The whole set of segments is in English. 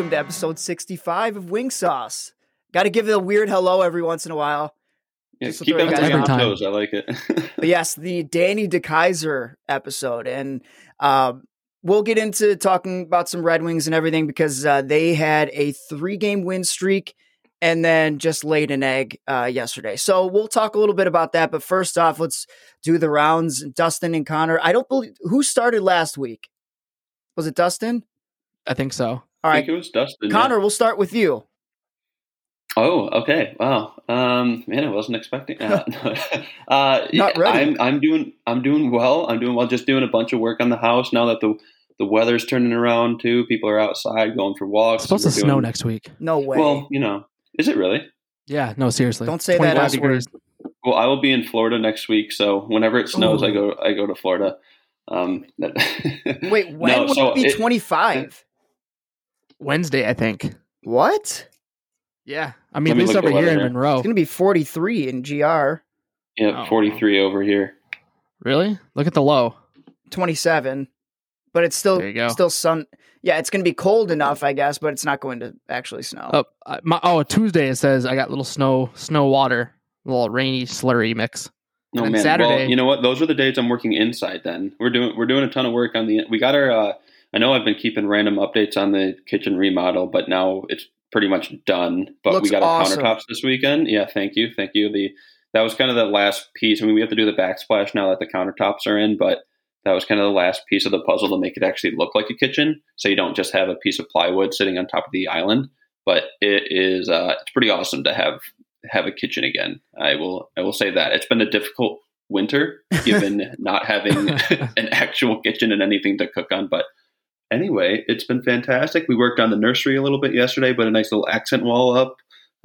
welcome to episode 65 of Wing Sauce. Got to give it a weird hello every once in a while. Yeah, Just to keep throw you everybody guys on off. toes. I like it. But yes, the Danny DeKaiser episode. And we'll get into talking about some Red Wings and everything because they had a 3-game win streak and then just laid an egg yesterday. So we'll talk a little bit about that. But first off, let's do the rounds. Dustin and Connor. I don't believe who started last week. Was it Dustin? I think so. All I right, think it was Dustin. Connor, Yeah. we'll start with you. Oh, okay. Wow. Man, I wasn't expecting. Not yeah, ready. I'm doing well. I'm doing well. Just doing a bunch of work on the house now that the weather's turning around too. People are outside going for walks. It's supposed to snow next week. No way. Well, is it really? Yeah, no, seriously. Don't say that 25 S degrees. Well, I will be in Florida next week, so whenever it snows, Ooh. I go to Florida. Wait, when No, would so it be 25? Wednesday, I think. What? Yeah. I mean, Let me at least look over at the here in weather. Monroe. It's going to be 43 in GR, Yeah, Oh, 43 over here. Really? Look at the low. 27. But it's There you go. still sun. Yeah, it's going to be cold enough, I guess, but it's not going to actually snow. Tuesday it says I got little snow water, a little rainy slurry mix. No And man. Saturday- Well, you know what? Those are the days I'm working inside. Then we're doing a ton of work on the. We got our. I know I've been keeping random updates on the kitchen remodel, but now it's pretty much done. But Looks we got our awesome. countertops this weekend. Yeah, thank you. That was kind of the last piece. I mean, we have to do the backsplash now that the countertops are in, but that was kind of the last piece of the puzzle to make it actually look like a kitchen. So you don't just have a piece of plywood sitting on top of the island. But it is it's pretty awesome to have a kitchen again. I will say that it's been a difficult winter given not having an actual kitchen and anything to cook on. But anyway, it's been fantastic. We worked on the nursery a little bit yesterday, but a nice little accent wall up.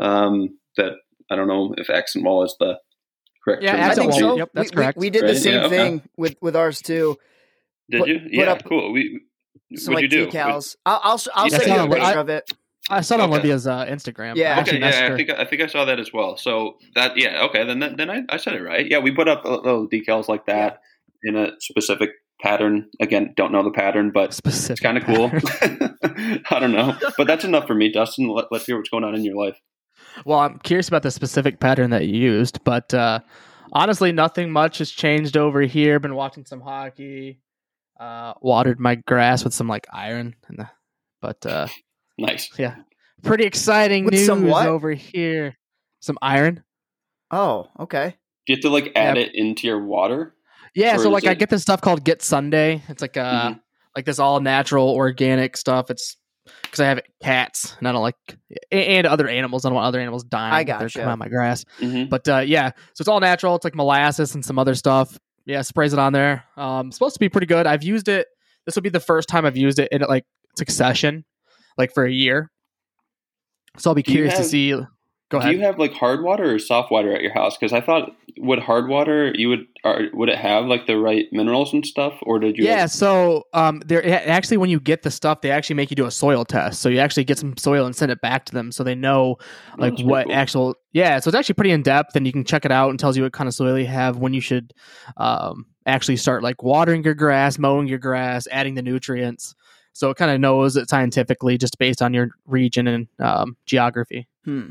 That I don't know if accent wall is the correct Yeah, term. I accent think wall. so. Yep, that's we, correct. We did the Right? same Yeah, okay. thing with ours too. Did put- you? put Yeah, up cool. Some What'd like you do? decals. I'll Yeah, send you a I- picture of it. I saw it on Okay. Lydia's Instagram. Yeah. I actually Okay, messaged yeah, her. I think I saw that as well. So that, yeah, okay, then I said it right. Yeah, we put up little decals like that in a specific pattern. Again, don't know the pattern, but Specific it's kind of cool. pattern. I don't know, but that's enough for me, Dustin. Let's hear what's going on in your life. Well, I'm curious about the specific pattern that you used, but honestly, nothing much has changed over here. Been watching some hockey, watered my grass with some like iron, but Nice. yeah, pretty exciting With news some what? over here. Some iron. Oh, okay. Do you have to like add Yeah. it into your water? Yeah, Or so is like I it- get this stuff called Get Sunday. It's like Mhm. like this all natural organic stuff. It's because I have cats and I don't like and other animals. I don't want other animals dying. I if they're gotcha. coming on my grass. hmm But yeah, so it's all natural. It's like molasses and some other stuff. Yeah, sprays it on there. Supposed to be pretty good. I've used it. This will be the first time I've used it in like succession, like for a year. So I'll be Do you curious to have- see. Go Do ahead. you have like hard water or soft water at your house? Because I thought would hard water would it have like the right minerals and stuff, or did you? Yeah, so there actually when you get the stuff, they actually make you do a soil test. So you actually get some soil and send it back to them, so they know like that's pretty what cool. actual. Yeah, so it's actually pretty in depth, and you can check it out and tells you what kind of soil you have, when you should actually start like watering your grass, mowing your grass, adding the nutrients. So it kind of knows it scientifically just based on your region and geography.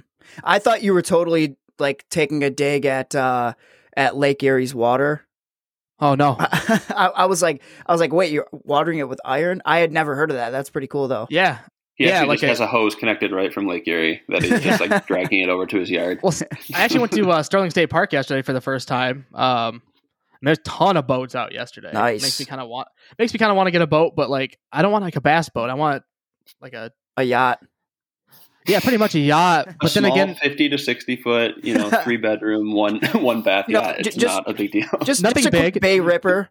I thought you were totally like taking a dig at Lake Erie's water. Oh no, I was like, wait, you're watering it with iron? I had never heard of that. That's pretty cool, though. yeah. He Yeah, actually like just has a hose connected right from Lake Erie that he's just like dragging it over to his yard. Well, I actually went to Sterling State Park yesterday for the first time. And there's a ton of boats out yesterday. Nice. Makes me kind of want to get a boat, but like I don't want like a bass boat. I want like a yacht. pretty much a yacht. A But then small again, 50 to 60 foot, 3-bedroom, one bath. No, Yeah, it's just- not a big deal. Just Nothing a quick big. Bay Ripper,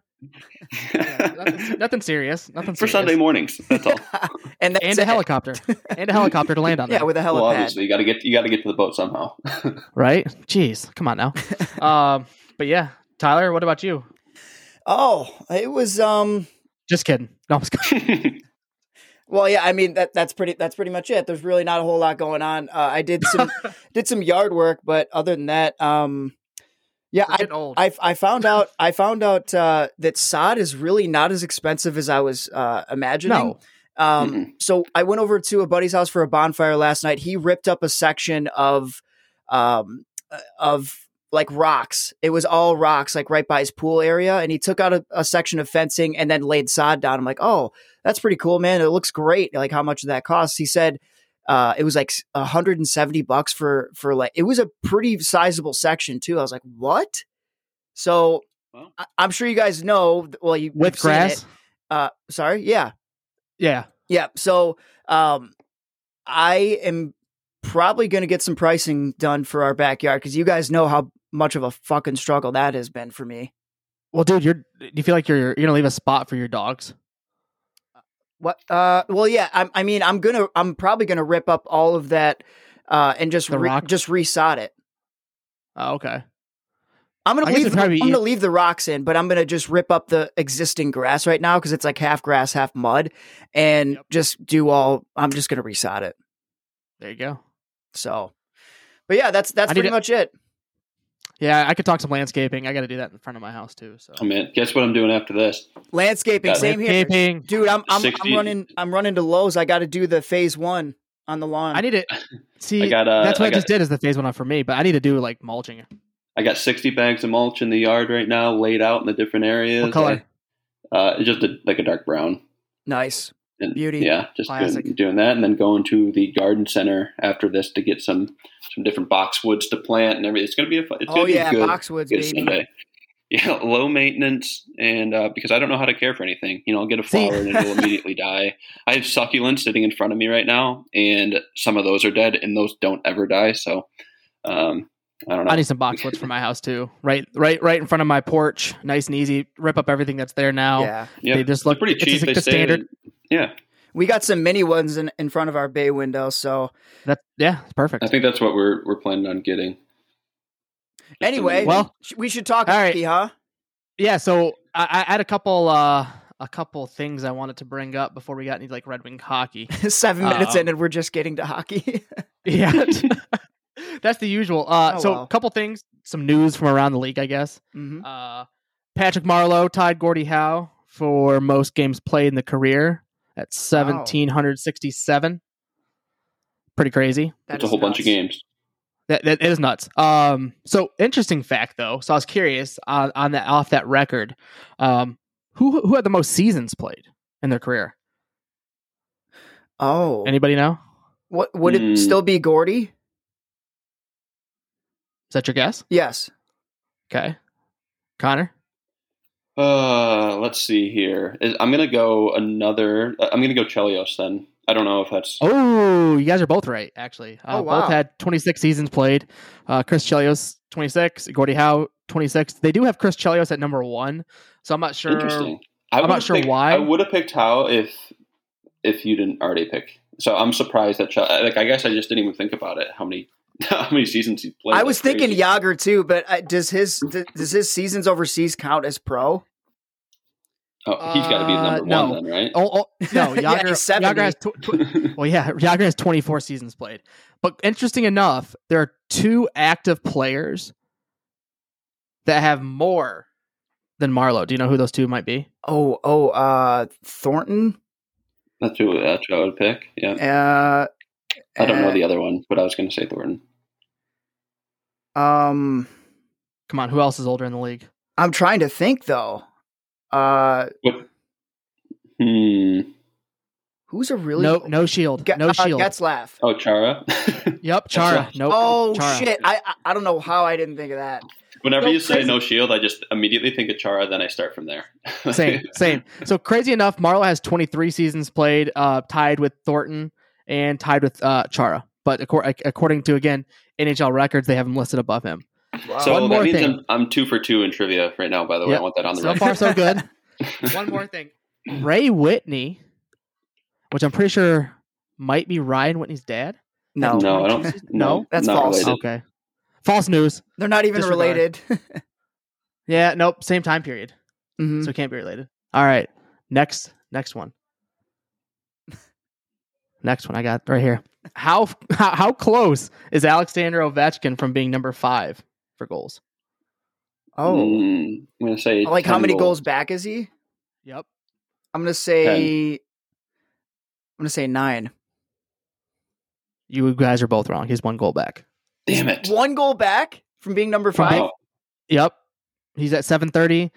nothing serious. Nothing For serious. Sunday mornings. That's all. and that's And a it. helicopter. And a helicopter to land on. Yeah, there, with a Well, helipad. obviously, you got to get to the boat somehow. right? Jeez, come on now. But yeah, Tyler, what about you? Oh, it was Just kidding. No, I'm just kidding. Well, yeah, I mean that's pretty much it. There's really not a whole lot going on. I did some yard work, but other than that, yeah, We're getting old. I found out that sod is really not as expensive as I was imagining. No. So I went over to a buddy's house for a bonfire last night. He ripped up a section of like rocks. It was all rocks, like right by his pool area. And he took out a section of fencing and then laid sod down. I'm like, oh, that's pretty cool, man. It looks great. Like, how much did that cost? He said, it was like $170 for like, it was a pretty sizable section too. I was like, what? So I'm sure you guys know, well, with grass. Sorry. Yeah. Yeah. Yeah. So, I am probably going to get some pricing done for our backyard, because you guys know how much of a fucking struggle that has been for me. Well, dude, you feel like you're gonna leave a spot for your dogs? What? Well, yeah. I'm probably gonna rip up all of that, and just resod it. Oh, okay. I'm gonna leave the rocks in, but I'm gonna just rip up the existing grass right now, because it's like half grass, half mud, and I'm just gonna resod it. There you go. So, but yeah, that's pretty much it. Yeah, I could talk some landscaping. I got to do that in front of my house too. So, oh man, guess what I'm doing after this? Landscaping, same here, dude. I'm running to Lowe's. I got to do the phase 1 on the lawn. I need to see. That's what I just did is the phase 1 for me, but I need to do like mulching. I got 60 bags of mulch in the yard right now, laid out in the different areas. What color? It's just like a dark brown. Nice. And beauty. Yeah, just doing that, and then going to the garden center after this to get some different boxwoods to plant and everything. It's going to be a good boxwoods, good baby. Sunday. Yeah, low maintenance, and because I don't know how to care for anything. I'll get a flower and it'll immediately die. I have succulents sitting in front of me right now, and some of those are dead, and those don't ever die. So, I don't know. I need some boxwoods for my house too. Right in front of my porch, nice and easy. Rip up everything that's there now. Yeah, they just look pretty cheap. It's like the standard. Yeah. We got some mini ones in front of our bay window, so it's perfect. I think that's what we're planning on getting. Anyway, well, we should talk hockey, huh? Yeah, so I had a couple things I wanted to bring up before we got into like Red Wing hockey. 7 minutes in and we're just getting to hockey. Yeah. That's the usual. A couple things, some news from around the league, I guess. Mm-hmm. Patrick Marleau tied Gordie Howe for most games played in the career at 1,767. Pretty crazy. That's a whole bunch of games. That is nuts. So interesting fact though. So I was curious on that off that record, who had the most seasons played in their career? Oh, anybody know? What would it still be? Gordie? Is that your guess? Yes. Okay, Connor. Let's see here. I'm gonna go Chelios then. I don't know if that's. Oh, you guys are both right, actually. Wow. Both had 26 seasons played. Chris Chelios, 26. Gordie Howe, 26. They do have Chris Chelios at number 1, so I'm not sure. Interesting. I'm not sure why. I would have picked Howe if you didn't already pick. So I'm surprised that I guess I just didn't even think about it. How many seasons he played? I was thinking Yager too, but does his seasons overseas count as pro? Oh, he's got to be number 1 then, right? No, Yager, Yager has Yager has 24 seasons played. But interesting enough, there are 2 active players that have more than Marleau. Do you know who those 2 might be? Thornton. That's who I would pick. Yeah. I don't know the other one, but I was going to say Thornton. Come on, who else is older in the league? I'm trying to think though. Who's a really no shield? No shield. Getzlaf. Oh, Chara. Yep, Chara. Nope. Oh Chara. shit! I don't know how I didn't think of that. Whenever you say no shield, I just immediately think of Chara. Then I start from there. Same. So crazy enough, Marleau has 23 seasons played, tied with Thornton and tied with Chara. But according to again NHL records, they have him listed above him. Wow. So that means I'm 2 for 2 in trivia right now. By the way, I want that on the record. So far, so good. One more thing. Ray Whitney, which I'm pretty sure might be Ryan Whitney's dad. No, I don't. No, that's false. Related. Okay, false news. They're not even related. Yeah, nope. Same time period, mm-hmm. So it can't be related. All right, next one. Next one I got right here. How close is Alexander Ovechkin from being number 5 for goals? Oh, I'm gonna say how many goals back is he? Yep. I'm gonna say going to say 9. You guys are both wrong. He's 1 goal back. Damn it. 1 goal back from being number 5? Wow. Yep. He's at 730.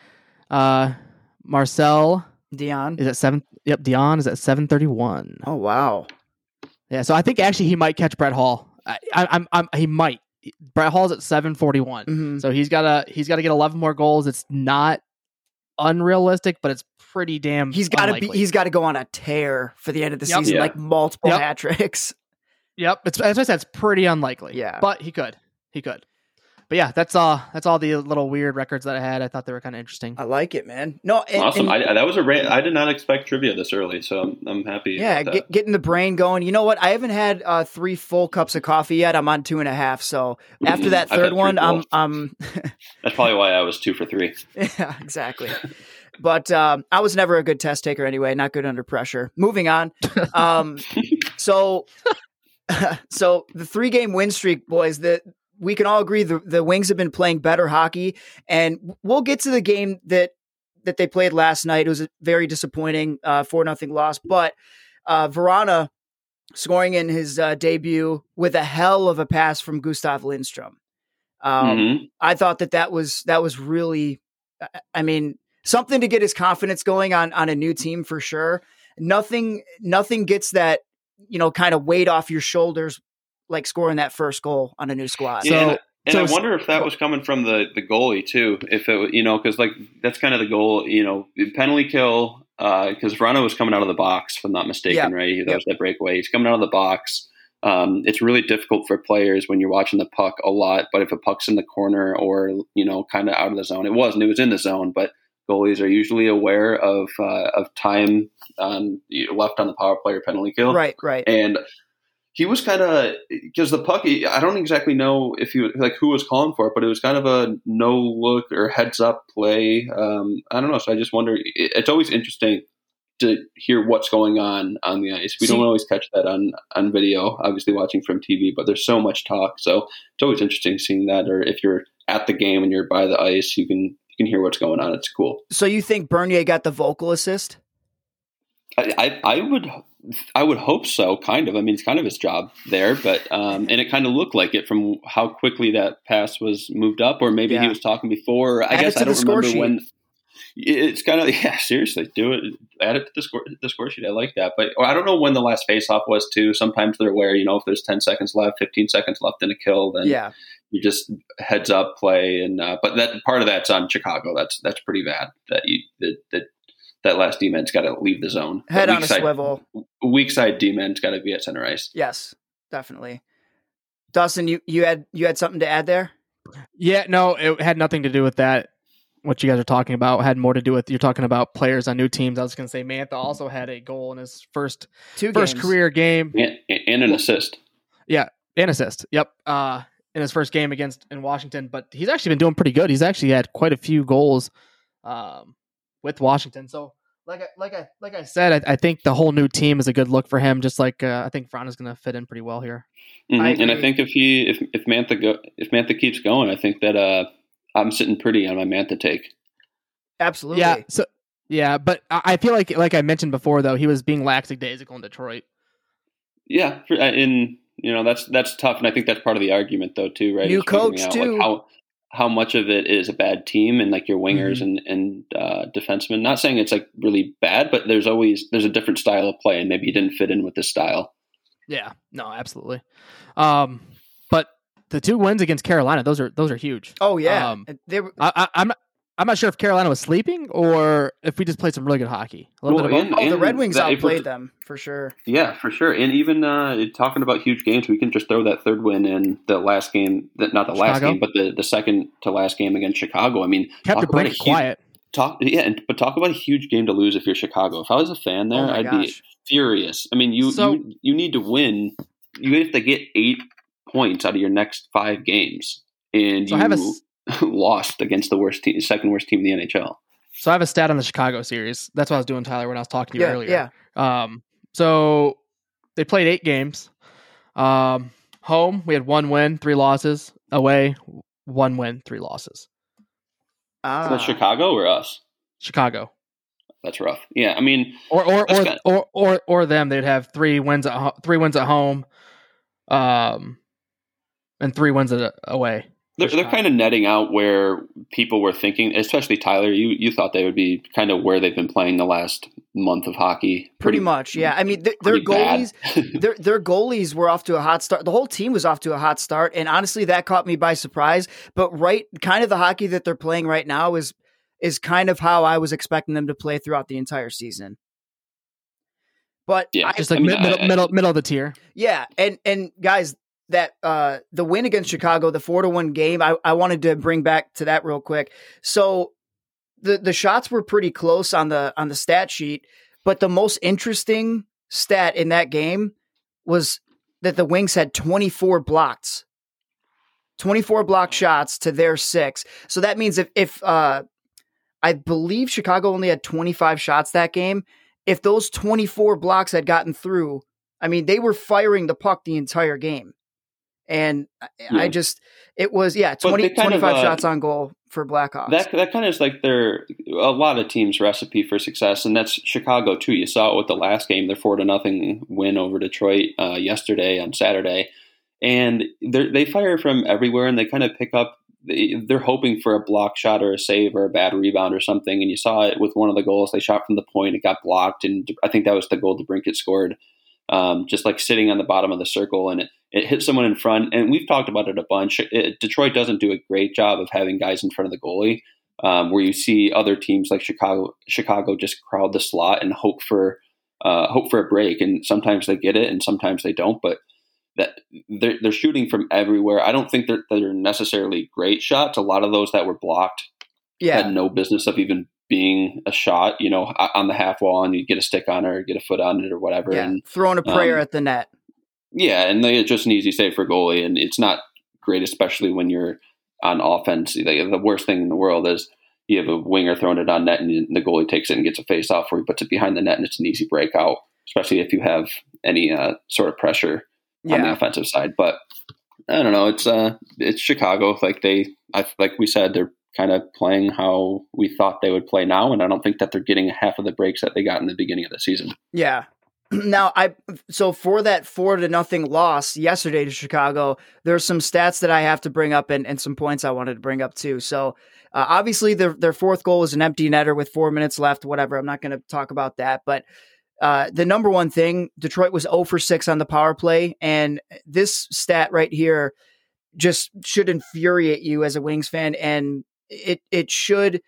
Marcel Dion is at 7. Yep. Dion is at 731. Oh, wow. Yeah. So I think actually he might catch Brett Hall. He might. Brett Hall's at 741. Mm-hmm. So he's got to get 11 more goals. It's not unrealistic, but it's pretty damn. He's got to go on a tear for the end of the season, Yeah. like multiple hat tricks. Yep. As I said, it's pretty unlikely. Yeah. But he could. But yeah, that's all the little weird records that I had. I thought they were kind of interesting. I like it, man. No, Awesome. That was I did not expect trivia this early, so I'm happy. Yeah, getting the brain going. You know what? I haven't had 3 full cups of coffee yet. I'm on 2.5. So after that third one, I'm That's probably why I was 2 for 3. Yeah, exactly. But I was never a good test taker anyway. Not good under pressure. Moving on. So the 3-game win streak, boys. That we can all agree the Wings have been playing better hockey, and we'll get to the game that they played last night. It was a very disappointing 4-0 loss, but Vrana scoring in his debut with a hell of a pass from Gustav Lindstrom. I thought that was really, I mean, something to get his confidence going on a new team for sure. Nothing gets that, kind of weight off your shoulders like scoring that first goal on a new squad. Yeah, I wonder if that was coming from the goalie too. If it, because like that's kind of the goal, penalty kill. Because Vrana was coming out of the box, if I'm not mistaken, right? That was that breakaway. He's coming out of the box. It's really difficult for players when you're watching the puck a lot. But if a puck's in the corner or kind of out of the zone, it was in the zone. But goalies are usually aware of time left on the power play or penalty kill. Right. And he was kind of, because the puck, I don't exactly know if who was calling for it, but it was kind of a no look or heads up play. I don't know. So I just wonder, it's always interesting to hear what's going on the ice. We don't always catch that on video, obviously watching from TV, but there's so much talk. So it's always interesting seeing that, or if you're at the game and you're by the ice, you can hear what's going on. It's cool. So you think Bernier got the vocal assist? I would hope so, kind of. I mean, it's kind of his job there, but and it kind of looked like it from how quickly that pass was moved up, or maybe he was talking before. I guess I don't remember when. It's kind of seriously, do it. Add it to the score sheet. I like that, but I don't know when the last faceoff was too. Sometimes they're aware, if there's 10 seconds left, 15 seconds left in a kill, then you just heads up play, and but that part of that's on Chicago. That's pretty bad. That last D-man's got to leave the zone. Head on a swivel. Weak side D-man's got to be at center ice. Yes, definitely. Dustin, you had something to add there? Yeah, no, it had nothing to do with that. What you guys are talking about had more to do with, you're talking about players on new teams. I was going to say Mantha also had a goal in his first career game. And an assist. Yeah, an assist. Yep. In his first game in Washington, but he's actually been doing pretty good. He's actually had quite a few goals with Washington. So like I said, I think the whole new team is a good look for him. Just like I think Vrana's going to fit in pretty well here. Mm-hmm. And I think if Mantha keeps going, I think that I'm sitting pretty on my Mantha take. Absolutely. Yeah. So but I feel like I mentioned before, though, he was being lackadaisical in Detroit. Yeah, and that's tough, and I think that's part of the argument, though, too, right? New coach too. Like how much of it is a bad team and like your wingers and defensemen. Not saying it's like really bad, but there's a different style of play, and maybe he didn't fit in with this style. Yeah, no, absolutely. But the 2 wins against Carolina, those are huge. Oh yeah, I'm not sure if Carolina was sleeping or if we just played some really good hockey. The Red Wings outplayed them for sure. Yeah, for sure. And even talking about huge games, we can just throw that third win in the last game. Not the last game, but the second to last game against Chicago. I mean, kept it quiet. Talk about a huge game to lose if you're Chicago. If I was a fan there, I'd be furious. I mean, you need to win. You have to get 8 points out of your next 5 games, and lost against the second worst team in the NHL. So I have a stat on the Chicago series. That's what I was doing, Tyler, when I was talking to you earlier. Yeah. So they played 8 games. Home, we had 1 win, 3 losses. Away, 1 win, 3 losses. Is that Chicago or us? Chicago. That's rough. Yeah, I mean, or them. They'd have 3 wins at home, and 3 wins away. They're kind of netting out where people were thinking, especially Tyler. You thought they would be kind of where they've been playing the last month of hockey. Pretty much, yeah. I mean, their goalies, their goalies were off to a hot start. The whole team was off to a hot start, and honestly, that caught me by surprise. But kind of the hockey that they're playing right now is kind of how I was expecting them to play throughout the entire season. But yeah, middle of the tier. Yeah, and guys, that the win against Chicago, the 4-1 game, I wanted to bring back to that real quick. So the shots were pretty close on the stat sheet, but the most interesting stat in that game was that the Wings had 24 blocked shots to their 6. So that means if I believe Chicago only had 25 shots that game, if those 24 blocks had gotten through, I mean, they were firing the puck the entire game. And yeah. It was 25 shots on goal for Blackhawks. That kind of is like a lot of teams' recipe for success, and that's Chicago too. You saw it with the last game, their 4-0 win over Detroit yesterday on Saturday, and they fire from everywhere, and they kind of pick up. They're hoping for a block shot or a save or a bad rebound or something, and you saw it with one of the goals. They shot from the point, it got blocked, and I think that was the goal DeBrincat scored. Just like sitting on the bottom of the circle, and it hit someone in front. And we've talked about it a bunch. Detroit doesn't do a great job of having guys in front of the goalie, where you see other teams like Chicago just crowd the slot and hope for a break. And sometimes they get it, and sometimes they don't. But that they're shooting from everywhere. I don't think they're necessarily great shots. A lot of those that were blocked had no business of even being a shot, on the half wall, and you get a stick on it or get a foot on it or whatever. Yeah, and throwing a prayer at the net. Yeah, and it's just an easy save for goalie, and it's not great, especially when you're on offense. The worst thing in the world is you have a winger throwing it on net, and the goalie takes it and gets a face-off where he puts it behind the net, and it's an easy breakout, especially if you have any sort of pressure on the offensive side. But I don't know. It's Chicago. Like we said, they're kind of playing how we thought they would play now, and I don't think that they're getting half of the breaks that they got in the beginning of the season. Yeah. Now, so for that 4-0 loss yesterday to Chicago, there's some stats that I have to bring up and some points I wanted to bring up too. So obviously their fourth goal was an empty netter with 4 minutes left, whatever. I'm not going to talk about that, but the number one thing, Detroit was 0 for 6 on the power play. And this stat right here just should infuriate you as a Wings fan. And that should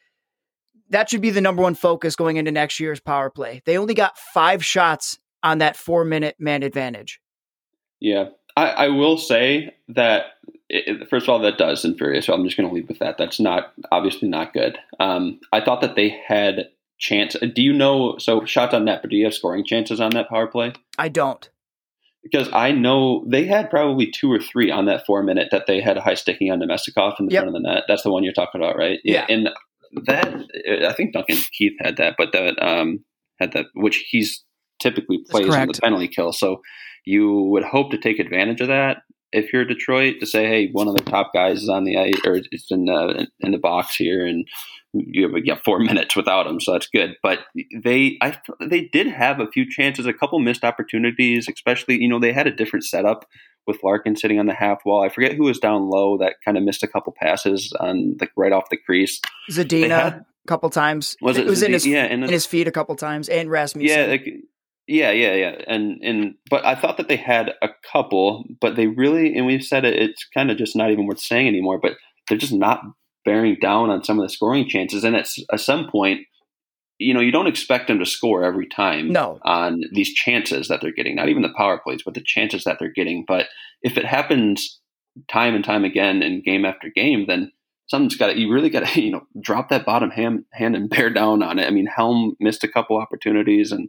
be the number one focus going into next year's power play. They only got 5 shots on that 4-minute man advantage. Yeah. I will say that, first of all, that does infuriate. So I'm just going to leave with that. That's obviously not good. I thought that they had chance. Do you know, so shots on net, but do you have scoring chances on that power play? I don't. Because I know they had probably 2 or 3 on that 4-minute that they had a high sticking on Nemestikov in the front of the net. That's the one you're talking about, right? Yeah. And that, I think Duncan Keith had that, but that had that, which he's typically plays in the penalty kill. So you would hope to take advantage of that if you're Detroit, to say, hey, one of their top guys is on the ice or it's in the box here, and you have 4 minutes without him, so that's good. But they did have a few chances, a couple missed opportunities, especially, they had a different setup with Larkin sitting on the half wall. I forget who was down low that kind of missed a couple passes on right off the crease. Zadina a couple times. It was in his feet a couple times, and Rasmussen. Yeah. And but I thought that they had a couple, but they really, and we've said it's kind of just not even worth saying anymore, but they're just not bearing down on some of the scoring chances. And at some point, you don't expect them to score every time on these chances that they're getting, not even the power plays, but the chances that they're getting. But if it happens time and time again and game after game, then you really got to, drop that bottom hand and bear down on it. I mean, Helm missed a couple opportunities, and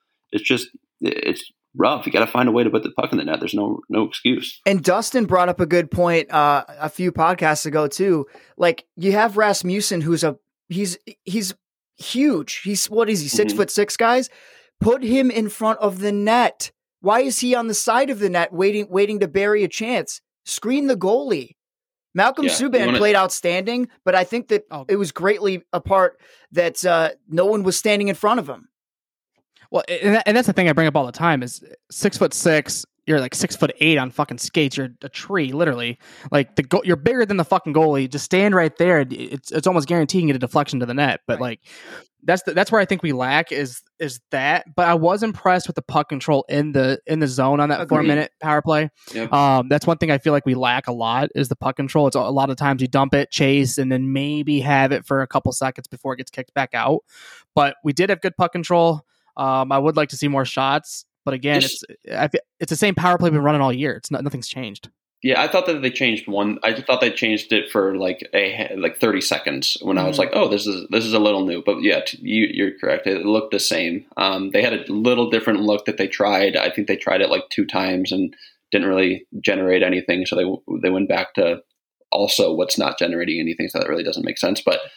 it's rough. You got to find a way to put the puck in the net. There's no excuse. And Dustin brought up a good point a few podcasts ago too. Like, you have Rasmussen, he's huge. What is he? 6'6", guys? Put him in front of the net. Why is he on the side of the net waiting to bury a chance? Screen the goalie. Malcolm Subban played outstanding, but I think that it was greatly a part that no one was standing in front of him. Well, and that's the thing I bring up all the time is 6'6". You're like 6'8" on fucking skates. You're a tree, literally. Like you're bigger than the fucking goalie. Just stand right there. It's almost guaranteeing a deflection to the net. But like that's where I think we lack is that. But I was impressed with the puck control in the zone on that 4-minute power play. Yep. That's one thing I feel like we lack a lot is the puck control. It's a lot of times you dump it, chase, and then maybe have it for a couple seconds before it gets kicked back out. But we did have good puck control. I would like to see more shots. But again, it's the same power play we've been running all year. Nothing's changed. Yeah, I thought that they changed one. I thought they changed it for like 30 seconds when I was like, oh, this is a little new. But yeah, you're correct. It looked the same. They had a little different look that they tried. I think they tried it like 2 times and didn't really generate anything. So they went back to also what's not generating anything. So that really doesn't make sense. But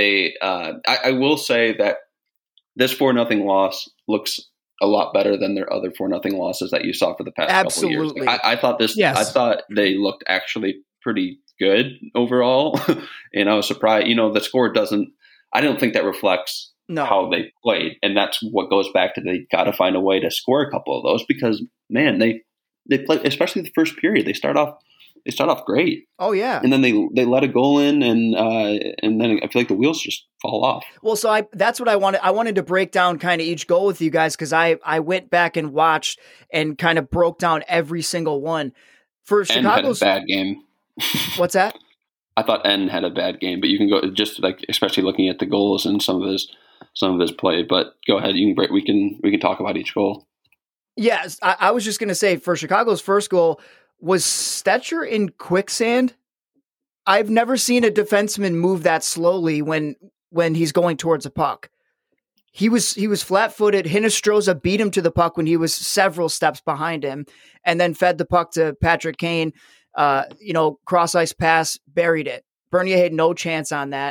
I will say that this 4-0 loss looks a lot better than their other 4-0 losses that you saw for the past couple of years. I thought I thought they looked actually pretty good overall, and I was surprised. The score doesn't. I don't think that reflects how they played, and that's what goes back to they got to find a way to score a couple of those because man, they play, especially the first period. They start off great. Oh yeah, and then they let a goal in, and then I feel like the wheels just fall off. Well, so that's what I wanted. I wanted to break down kind of each goal with you guys because I went back and watched and kind of broke down every single one. For Chicago's had a bad game. What's that? I thought N had a bad game, but you can go just like especially looking at the goals and some of his play. But go ahead, we can talk about each goal. Yes, I was just going to say for Chicago's first goal. Was Stecher in quicksand? I've never seen a defenseman move that slowly when he's going towards a puck. He was flat-footed. Hinostroza beat him to the puck when he was several steps behind him, and then fed the puck to Patrick Kane. Cross ice pass, buried it. Bernier had no chance on that.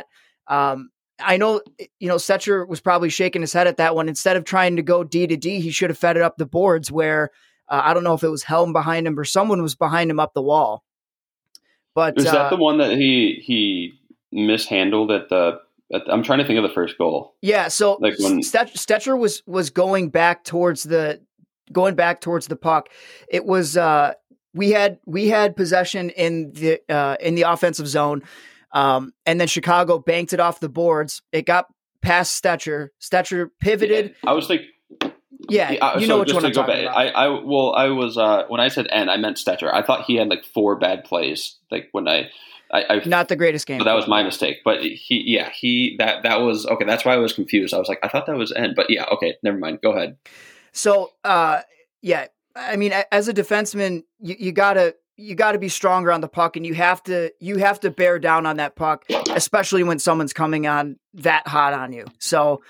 I know, Stecher was probably shaking his head at that one. Instead of trying to go D to D, he should have fed it up the boards where. I don't know if it was Helm behind him or someone was behind him up the wall. But is that the one that he mishandled I'm trying to think of the first goal. Yeah, so like when Stecher was going back towards the puck. It was we had possession in the offensive zone, and then Chicago banked it off the boards. It got past Stecher. Stecher pivoted. Yeah, I was like. Yeah, you know which one I'm talking about. I was when I said N, I meant Stecher. I thought he had like 4 bad plays. Like when I not the greatest game. So that was my mistake. But that was okay. That's why I was confused. I was like, I thought that was N, but yeah, okay, never mind. Go ahead. So yeah, I mean, as a defenseman, you gotta be stronger on the puck, and you have to bear down on that puck, especially when someone's coming on that hot on you. So.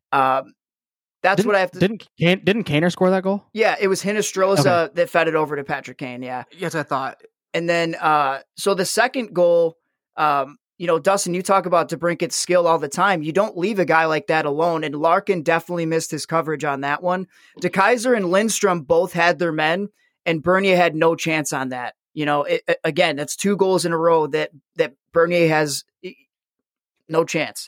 That's what I have to. Didn't Kaner score that goal? Yeah, it was Hinostroza that fed it over to Patrick Kane. Yeah, yes, I thought. And then, so the second goal, Dustin, you talk about DeBrincat's skill all the time. You don't leave a guy like that alone, and Larkin definitely missed his coverage on that one. DeKeyser and Lindstrom both had their men, and Bernier had no chance on that. Again, that's 2 goals in a row that Bernier has no chance.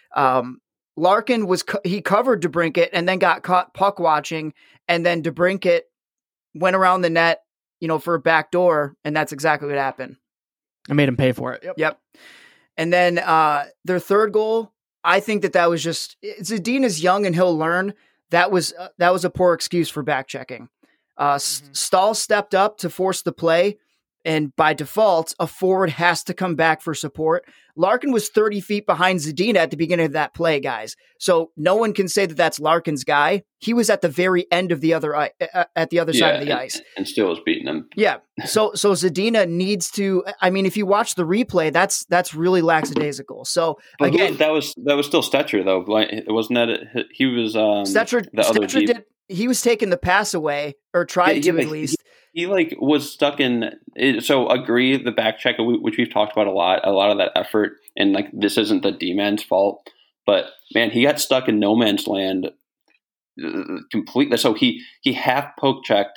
Larkin he covered DeBrincat and then got caught puck watching, and then DeBrincat went around the net, for a backdoor, and that's exactly what happened. I made him pay for it. Yep. And then their third goal, I think that was just Zadina's young and he'll learn. That was a poor excuse for back checking. Stahl stepped up to force the play, and by default, a forward has to come back for support. Larkin was 30 feet behind Zadina at the beginning of that play, guys. So no one can say that that's Larkin's guy. He was at the very end of the other at the other side of the ice, and still was beating him. Yeah. So Zadina needs to. I mean, if you watch the replay, that's really lackadaisical. So but again, that was still Stecher though. Wasn't that he was Stecher did. He was taking the pass away, or tried to at least. He was stuck in. So agree the back check, which we've talked about a lot of that effort, and like this isn't the D-man's fault, but man, he got stuck in no man's land completely. So he half poke checked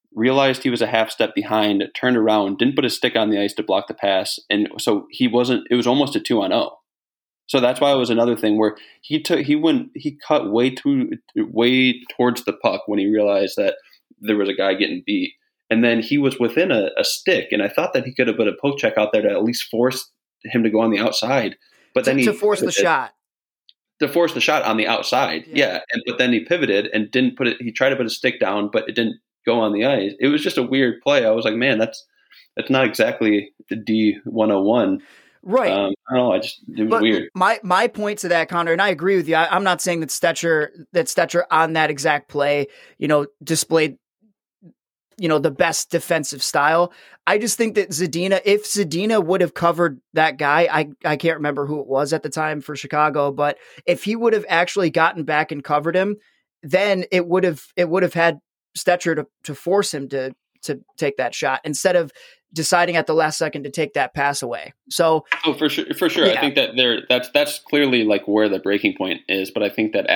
realized he was a half step behind, turned around, didn't put his stick on the ice to block the pass, and so it was almost a 2-on-0. So that's why it was another thing where he cut way towards the puck when he realized that there was a guy getting beat, and then he was within a stick, and I thought that he could have put a poke check out there to at least force him to go on the outside, but then to force the shot. To force the shot on the outside, yeah. But then he pivoted and didn't put it. He tried to put a stick down, but it didn't go on the ice. It was just a weird play. I was like, man, that's not exactly the D101. Right. I don't know. It was weird. My point to that, Connor, and I agree with you. I'm not saying that Stecher on that exact play, displayed, the best defensive style. I just think that if Zadina would have covered that guy, I can't remember who it was at the time for Chicago, but if he would have actually gotten back and covered him, then it would have had Stecher to force him to take that shot instead of deciding at the last second to take that pass away. So, for sure. Yeah. I think that that's clearly like where the breaking point is. But I think that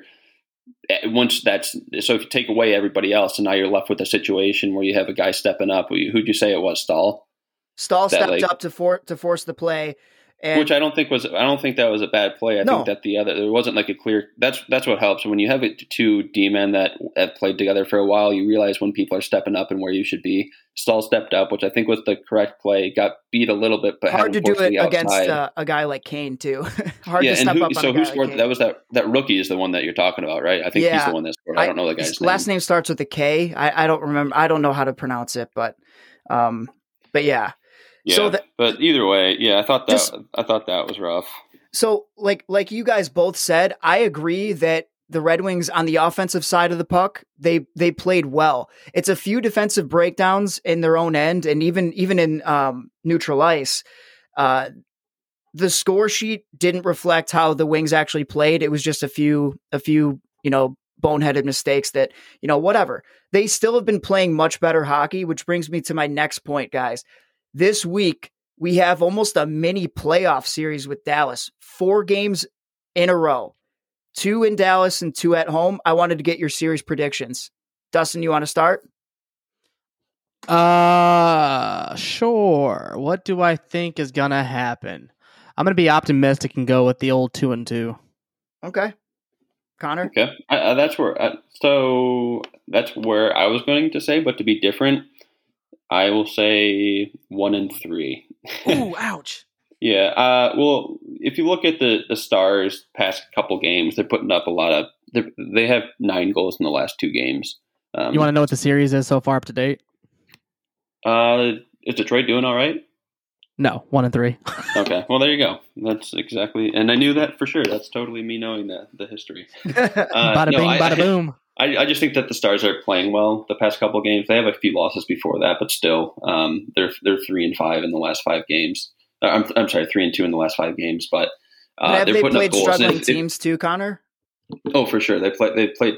so if you take away everybody else and now you're left with a situation where you have a guy stepping up, who'd you say it was? Stahl stepped up to force the play. Which I don't think that was a bad play. I think that there wasn't like a clear. That's what helps when you have two D-men that have played together for a while. You realize when people are stepping up and where you should be. Stahl stepped up, which I think was the correct play. Got beat a little bit, but hard to do it against a guy like Kane too. Hard to step up. So who scored? That was that rookie is the one that you're talking about, right? I think he's the one that scored. I don't know the guy's name. Last name starts with a K. I don't remember. I don't know how to pronounce it, but yeah. Yeah, but either way, I thought that was rough. So, like you guys both said, I agree that the Red Wings on the offensive side of the puck, they played well. It's a few defensive breakdowns in their own end, and even in neutral ice. The score sheet didn't reflect how the Wings actually played. It was just a few boneheaded mistakes that whatever. They still have been playing much better hockey, which brings me to my next point, guys. This week, we have almost a mini playoff series with Dallas. 4 games in a row. 2 in Dallas and 2 at home. I wanted to get your series predictions. Dustin, you want to start? Sure. What do I think is going to happen? I'm going to be optimistic and go with the old 2-2. Okay. Connor? Okay. That's where I was going to say, but to be different, I will say 1-3. Ooh, ouch. Yeah. Well, if you look at the Stars past couple games, they're putting up a lot of. They have 9 goals in the last 2 games. You want to know what the series is so far up to date? Is Detroit doing all right? No, 1-3. Okay. Well, there you go. That's exactly, and I knew that for sure. That's totally me knowing the history. Bada bing, bada boom. I just think that the Stars are playing well the past couple of games. They have a few losses before that, but still, they're 3-5 in the last 5 games. I'm sorry, 3-2 in the last 5 games. But have they're they putting played up goals. Struggling teams too, Connor? Oh, for sure. They played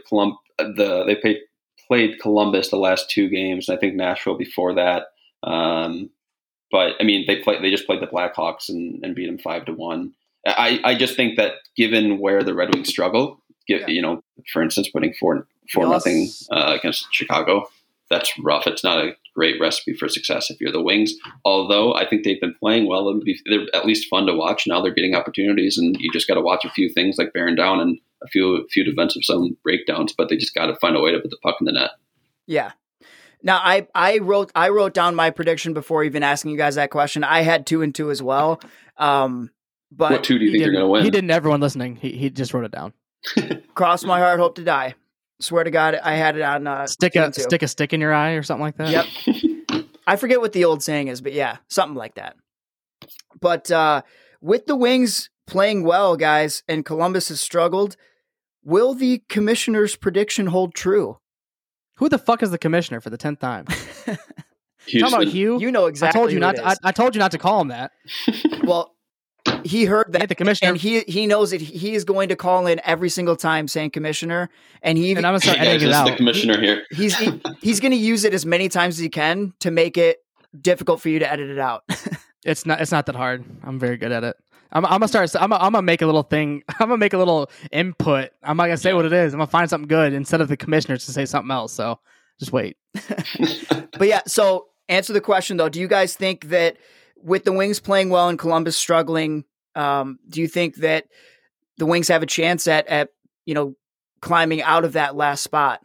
Columbus the last 2 games. And I think Nashville before that. But I mean, they just played the Blackhawks and beat them 5-1. I just think that given where the Red Wings struggle. For instance, putting 4-0 against Chicago, that's rough. It's not a great recipe for success if you're the Wings. Although I think they've been playing well. They're at least fun to watch. Now they're getting opportunities, and you just got to watch a few things like bearing down and a few defensive zone breakdowns. But they just got to find a way to put the puck in the net. Yeah. Now I wrote down my prediction before even asking you guys that question. I had 2-2 as well. But what 2 do you think they're going to win? He didn't. Everyone listening, he just wrote it down. Cross my heart, hope to die. Swear to God, I had it on stick a stick in your eye or something like that. Yep. I forget what the old saying is, but yeah, something like that. But with the Wings playing well, guys, and Columbus has struggled, will the commissioner's prediction hold true? Who the fuck is the commissioner for the 10th time? Talking about Hugh? You know exactly. I told you not to call him that. Well, he heard that, the commissioner, and he knows that he is going to call in every single time saying commissioner, and I'm gonna start editing it out. The commissioner here. He's going to use it as many times as he can to make it difficult for you to edit it out. It's not that hard. I'm very good at it. I'm gonna make a little thing. I'm gonna make a little input. I'm not gonna say what it is. I'm gonna find something good instead of the commissioners to say something else. So Just wait. But yeah, so answer the question though. Do you guys think that with the Wings playing well and Columbus struggling, do you think that the Wings have a chance at climbing out of that last spot?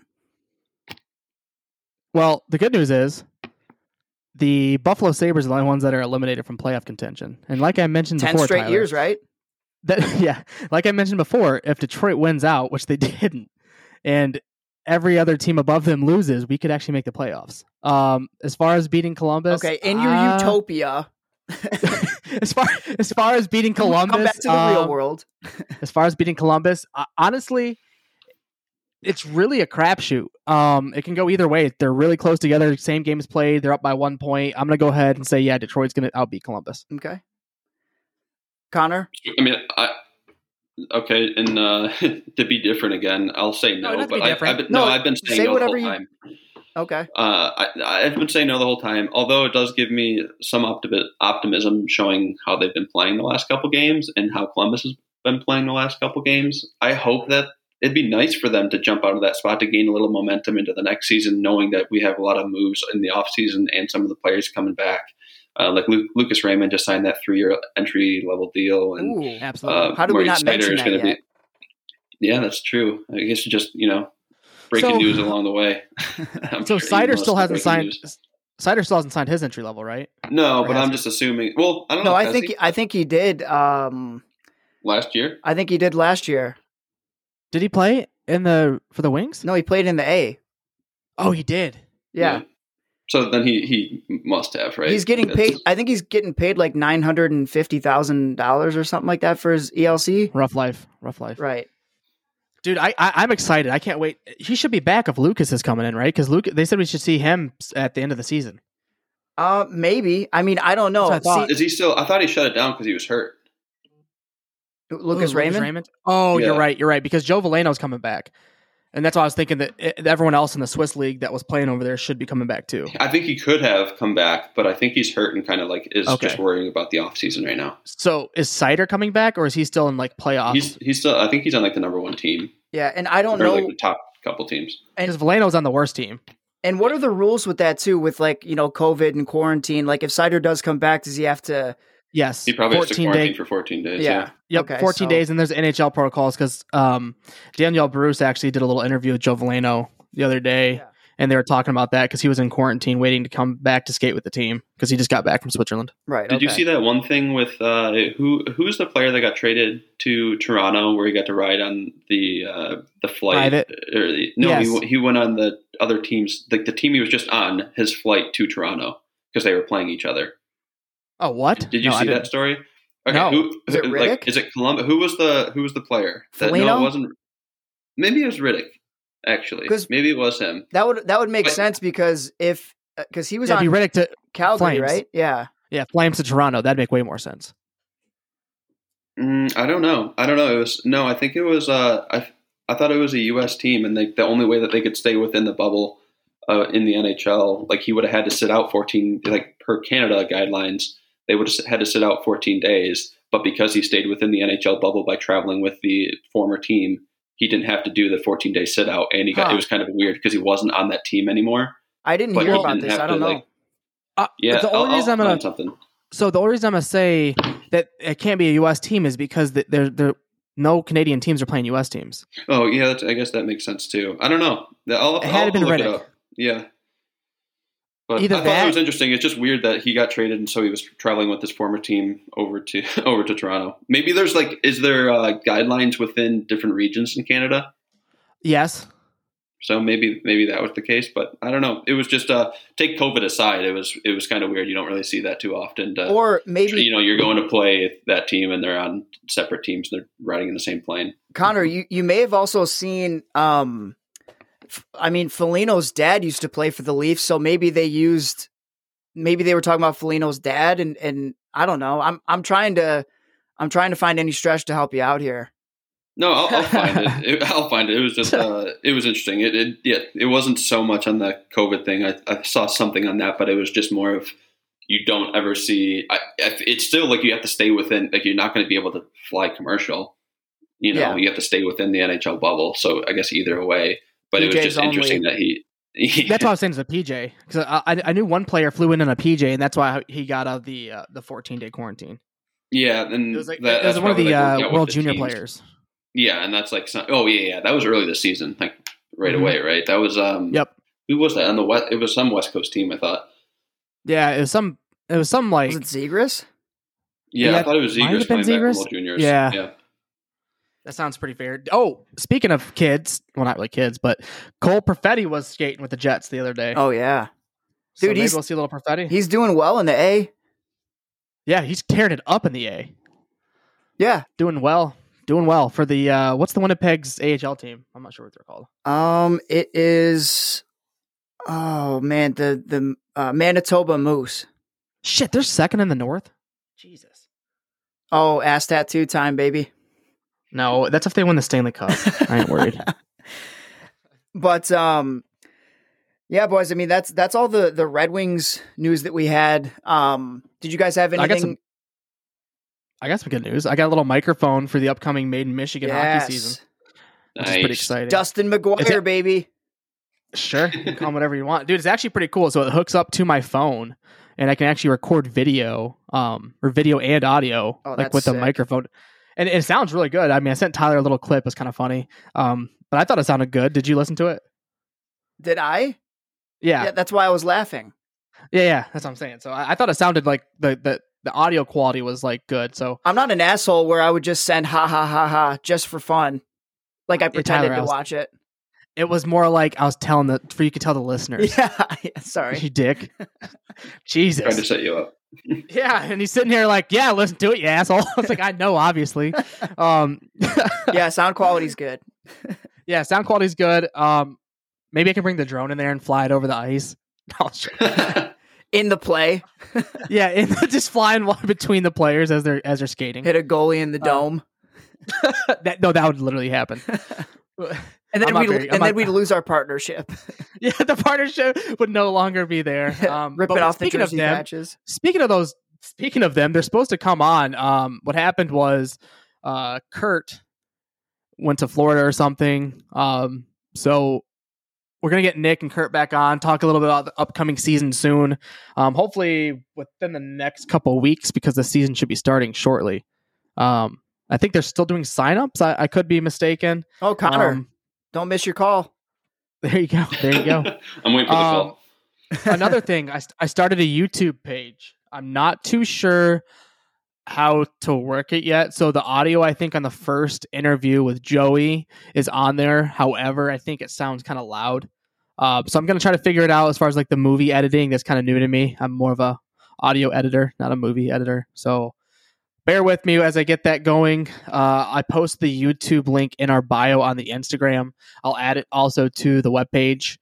Well, the good news is the Buffalo Sabres are the only ones that are eliminated from playoff contention. And like I mentioned 10 before, straight Tyler, years, right? Like I mentioned before, if Detroit wins out, which they didn't, and every other team above them loses, we could actually make the playoffs. As far as beating Columbus, okay, in your utopia, as far as beating Columbus, come back to the real world. As far as beating Columbus, honestly, it's really a crapshoot. It can go either way. They're really close together. Same games played. They're up by 1 point. I'm going to go ahead and say, yeah, Detroit's going to outbeat Columbus. Okay. Connor? I mean, okay, and to be different again, I'll say no. But I've been saying no the whole time. Okay. I've been saying no the whole time, although it does give me some optimism showing how they've been playing the last couple games and how Columbus has been playing the last couple games. I hope that it'd be nice for them to jump out of that spot to gain a little momentum into the next season, knowing that we have a lot of moves in the offseason and some of the players coming back. Like Lucas Raymond just signed that 3-year entry-level deal. And, ooh, absolutely. How do we not mention that yet? Yeah, that's true. I guess just, breaking news along the way. So Seider still hasn't signed. Seider still hasn't signed his entry level, right? No, but I'm just assuming. Well, I don't know. No, I think he did. Last year? I think he did last year. Did he play for the Wings? No, he played in the A. Oh, he did. Yeah. So then he must have, right? He's getting paid. I think he's getting paid like $950,000 or something like that for his ELC. Rough life. Right. Dude, I'm excited. I can't wait. He should be back if Lucas is coming in, right? Because they said we should see him at the end of the season. Maybe. I mean, I don't know. Is he still? I thought he shut it down because he was hurt. Lucas Raymond? Oh, yeah. You're right. Because Joe Veleno's coming back. And that's why I was thinking that everyone else in the Swiss league that was playing over there should be coming back too. I think he could have come back, but I think he's hurt and kind of is just worrying about the offseason right now. So is Seider coming back or is he still in playoffs? He's still, I think he's on the number one team. Yeah, and I don't know. The top couple teams. Because Veleno's on the worst team. And what are the rules with that too, with COVID and quarantine? Like if Seider does come back, does he have to... Yes. He probably has to quarantine for 14 days. Yeah. Yep. Okay, 14 days. And there's NHL protocols because Danielle Bruce actually did a little interview with Joe Veleno the other day. Yeah. And they were talking about that because he was in quarantine waiting to come back to skate with the team because he just got back from Switzerland. Right. Did you see that one thing with who's the player that got traded to Toronto where he got to ride on the flight? Yes. He went on the other teams, like the team he was just on, his flight to Toronto because they were playing each other. Oh, what? Did you see that story? Okay, no. Is it Riddick? Is it Columbus? Who was the player? No, it wasn't. Maybe it was Riddick. Actually, maybe it was him. That would make sense because he was on Riddick to Calgary, Flames. right? Yeah. Yeah, Flames to Toronto. That'd make way more sense. I don't know. I think it was. I thought it was a U.S. team, and the only way that they could stay within the bubble in the NHL, he would have had to sit out 14, per Canada guidelines. They would have had to sit out 14 days, but because he stayed within the NHL bubble by traveling with the former team, he didn't have to do the 14-day sit out, and it was kind of weird because he wasn't on that team anymore. I didn't hear about this. I don't know. The only reason I'm going to say that it can't be a U.S. team is because no Canadian teams are playing U.S. teams. Oh yeah, I guess that makes sense too. I don't know. It had been Riddick. Yeah. But I thought it was interesting. It's just weird that he got traded, and so he was traveling with his former team over to Toronto. Maybe there's is there guidelines within different regions in Canada? Yes. So maybe that was the case, but I don't know. It was just take COVID aside. It was kind of weird. You don't really see that too often. Or maybe you're going to play that team, and they're on separate teams. And they're riding in the same plane. Connor, you may have also seen. Foligno's dad used to play for the Leafs, so maybe they were talking about Foligno's dad, and I don't know. I'm trying to find any stretch to help you out here. No, I'll find it. I'll find it. It was just it was interesting. It wasn't so much on the COVID thing. I saw something on that, but it was just more of you don't ever see. It's still you have to stay within. You're not going to be able to fly commercial. You have to stay within the NHL bubble. So I guess either way. But it was just interesting that That's why I was saying to the PJ, because I knew one player flew in a PJ, and that's why he got out of the 14-day quarantine. Yeah, and it was one of the World Junior players. Yeah, and that's like, that was early this season, like right away, right? That was Yep. Who was that on the West? It was some West Coast team, I thought. Yeah, it was some like. Was it Zegras? Yeah, I thought it was Zegras playing back from World Juniors. Yeah. That sounds pretty fair. Oh, speaking of kids, well, not really kids, but Cole Perfetti was skating with the Jets the other day. Oh, yeah. Dude, maybe we'll see a little Perfetti. He's doing well in the A. Yeah, he's tearing it up in the A. Yeah. Doing well for the, what's the Winnipeg's AHL team? I'm not sure what they're called. It is, the Manitoba Moose. Shit, they're second in the North? Jesus. Oh, ass tattoo time, baby. No, that's if they win the Stanley Cup. I ain't worried. But yeah, boys. I mean, that's all the Red Wings news that we had. Did you guys have anything? I got some good news. I got a little microphone for the upcoming Made in Michigan hockey season, which is pretty exciting. Dustin McGuire, baby. Sure, you can call him whatever you want, dude. It's actually pretty cool. So it hooks up to my phone, and I can actually record video, or video and audio, with the microphone. And it sounds really good. I mean, I sent Tyler a little clip. It's kind of funny. But I thought it sounded good. Did you listen to it? Did I? Yeah. That's why I was laughing. Yeah. That's what I'm saying. So I thought it sounded like the audio quality was like good. So I'm not an asshole where I would just send ha ha ha ha just for fun. Like I pretended to watch it. It was more like I was telling for you could tell the listeners. Yeah. Sorry. You dick. Jesus. Trying to set you up. Yeah, and he's sitting here like, yeah, listen to it, you asshole. I was like, I know, obviously. Yeah, sound quality's good. Yeah, sound quality's good. Maybe I can bring the drone in there and fly it over the ice. In the play. Yeah, just flying between the players as they're skating. Hit a goalie in the dome. That would literally happen. And then we'd lose our partnership. Yeah, the partnership would no longer be there. Rip it off the jersey patches. Speaking of them, they're supposed to come on. What happened was Kurt went to Florida or something. So we're going to get Nick and Kurt back on, talk a little bit about the upcoming season soon. Hopefully within the next couple of weeks, because the season should be starting shortly. I think they're still doing signups. I could be mistaken. Oh, Connor. Don't miss your call. There you go. I'm waiting for the call. Another thing, I started a YouTube page. I'm not too sure how to work it yet. So the audio, I think, on the first interview with Joey is on there. However, I think it sounds kind of loud. So I'm going to try to figure it out as far as like the movie editing. That's kind of new to me. I'm more of a audio editor, not a movie editor. So bear with me as I get that going. I post the YouTube link in our bio on the Instagram. I'll add it also to the webpage.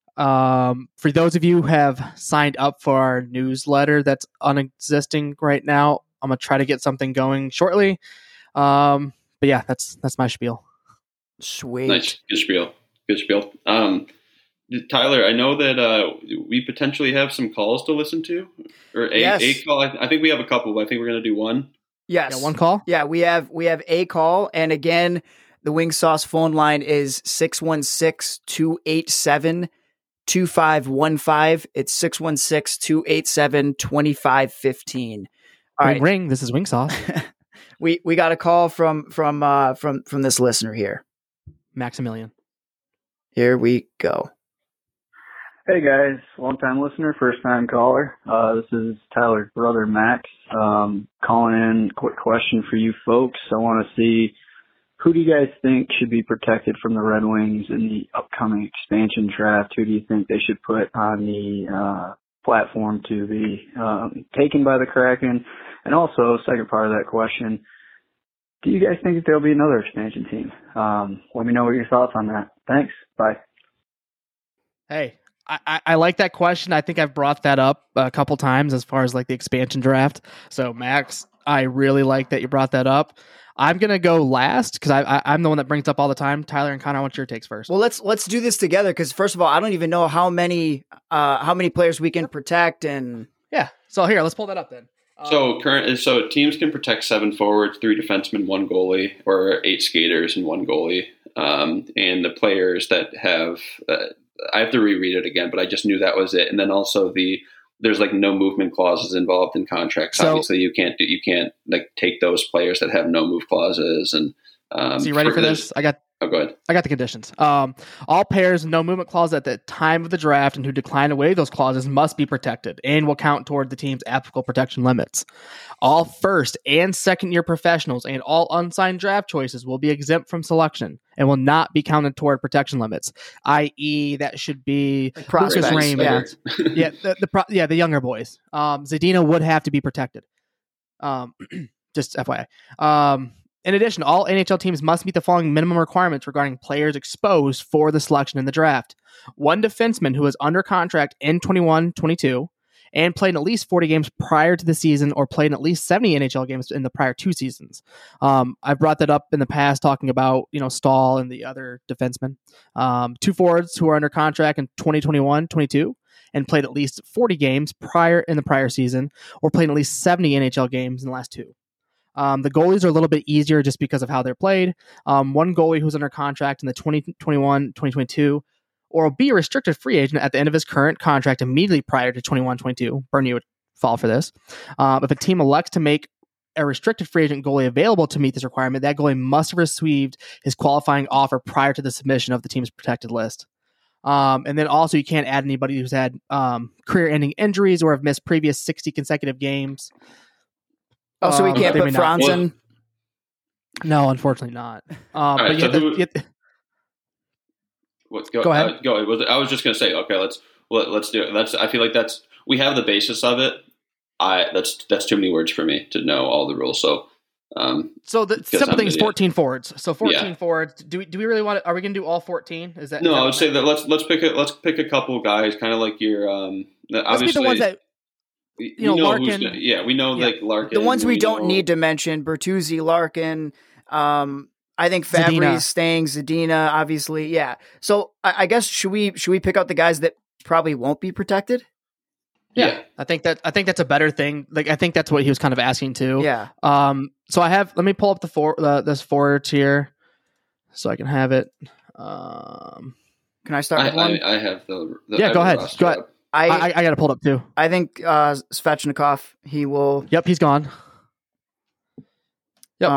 For those of you who have signed up for our newsletter that's unexisting right now, I'm going to try to get something going shortly. But yeah, that's my spiel. Sweet. Nice. Good spiel. Tyler, I know that we potentially have some calls to listen to. Or a call. I think we have a couple, but I think we're going to do one. Yes. Yeah, one call? Yeah, we have a call. And again, the Wing Sauce phone line is 616-287-2515. It's 616-287-2515. All right. Ring. This is Wing Sauce. we got a call from this listener here. Maximilian. Here we go. Hey guys, long time listener, first time caller. This is Tyler's brother Max. Calling in, quick question for you folks. I want to see, who do you guys think should be protected from the Red Wings in the upcoming expansion draft? Who do you think they should put on the platform to be taken by the Kraken? And also, second part of that question, do you guys think that there'll be another expansion team? Let me know what your thoughts on that. Thanks. Bye. Hey, I like that question. I think I've brought that up a couple times as far as like the expansion draft. So Max, I really like that you brought that up. I'm going to go last because I'm the one that brings up all the time. Tyler and Connor, I want your takes first. Well, let's do this together because first of all, I don't even know how many players we can protect. And yeah, so here, let's pull that up then. So teams can protect 7 forwards, 3 defensemen, 1 goalie, or 8 skaters and 1 goalie. And the players that have I have to reread it again, but I just knew that was it. And then also there's like no movement clauses involved in contracts. So, obviously, you can't like take those players that have no move clauses. And so you ready for this? Oh, go ahead. I got the conditions. All players with no movement clause at the time of the draft and who decline to waive those clauses must be protected and will count toward the team's applicable protection limits. All first and second year professionals and all unsigned draft choices will be exempt from selection and will not be counted toward protection limits. I.e., that should be Lucas Raymond. Yeah, the younger boys. Zadina would have to be protected. Just FYI. In addition, all NHL teams must meet the following minimum requirements regarding players exposed for the selection in the draft. One defenseman who is under contract in 21-22 and played in at least 40 games prior to the season or played in at least 70 NHL games in the prior 2 seasons. I've brought that up in the past talking about, Stahl and the other defensemen. 2 forwards who are under contract in 2021-22 and played at least 40 games in the prior season or played in at least 70 NHL games in the last 2. The goalies are a little bit easier just because of how they're played. One goalie who's under contract in the 2021-2022 or will be a restricted free agent at the end of his current contract immediately prior to 21-22. Bernie would fall for this. If a team elects to make a restricted free agent goalie available to meet this requirement, that goalie must have received his qualifying offer prior to the submission of the team's protected list. And then also you can't add anybody who's had career-ending injuries or have missed previous 60 consecutive games. Oh, so we can't put Franzen? No, unfortunately not. Right, go ahead. Go ahead. I was just going to say, okay, let's do it. I feel like we have the basis of it. That's too many words for me to know all the rules. So the simple thing is 14 forwards. So 14 forwards. Do we really want to? Are we going to do all 14? Is that? No, I would say that let's pick a couple guys, kind of like your let's be the ones that. Larkin. We know like Larkin. The ones we don't need to mention: Bertuzzi, Larkin. I think Fabry's staying. Zadina, obviously. Yeah. So I guess should we pick out the guys that probably won't be protected? Yeah. I think that's a better thing. Like I think that's what he was kind of asking too. Yeah. So let me pull up this forwards here, so I can have it. Can I start with one? I have the go ahead. Go ahead. I got it pulled up too. I think Svechnikov, he will. Yep, he's gone. Yep.